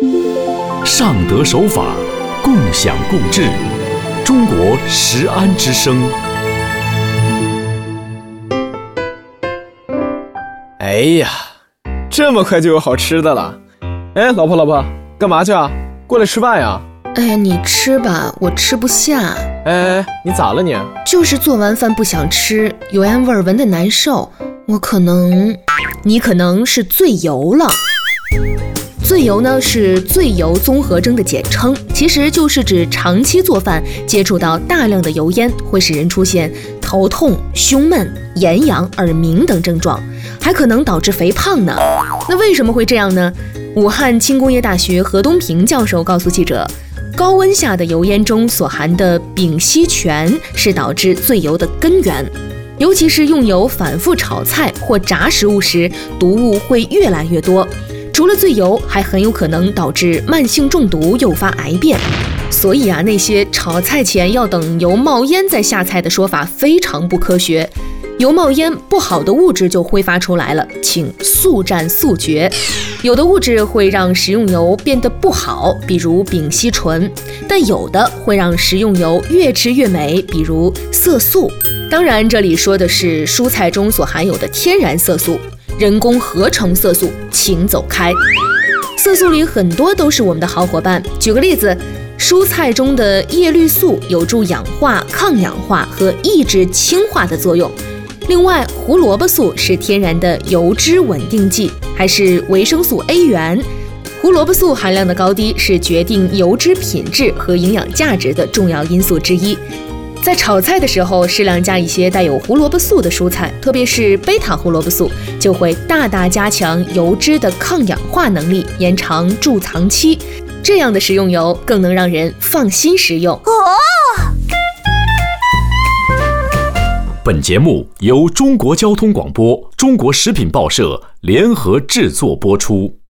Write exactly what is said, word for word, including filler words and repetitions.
尚德守法，共享共治，中国食安之声。 哎呀，这么快就有好吃的了！哎，老婆老婆，干嘛去啊？过来吃饭呀？ 哎呀，你吃吧，我吃不下。 哎，你咋了你？ 就是做完饭不想吃，油烟味儿闻得难受。我可能……你可能是醉油了。醉油呢是醉油综合征的简称，其实就是指长期做饭接触到大量的油烟，会使人出现头痛、胸闷、眼痒、耳鸣等症状，还可能导致肥胖呢。那为什么会这样呢？武汉轻工业大学何东平教授告诉记者，高温下的油烟中所含的丙烯醛是导致醉油的根源，尤其是用油反复炒菜或炸食物时，毒物会越来越多。除了醉油，还很有可能导致慢性中毒，诱发癌变。所以啊，那些炒菜前要等油冒烟再下菜的说法非常不科学。油冒烟，不好的物质就挥发出来了，请速战速决。有的物质会让食用油变得不好，比如丙烯醇，但有的会让食用油越吃越美，比如色素。当然，这里说的是蔬菜中所含有的天然色素，人工合成色素请走开。色素里很多都是我们的好伙伴，举个例子，蔬菜中的叶绿素有助氧化、抗氧化和抑制氢化的作用。另外，胡萝卜素是天然的油脂稳定剂，还是维生素 A 源。胡萝卜素含量的高低是决定油脂品质和营养价值的重要因素之一。在炒菜的时候，适量加一些带有胡萝卜素的蔬菜，特别是贝塔胡萝卜素，就会大大加强油脂的抗氧化能力，延长贮藏期。这样的食用油更能让人放心食用。哦， 本节目由中国交通广播、中国食品报社联合制作播出。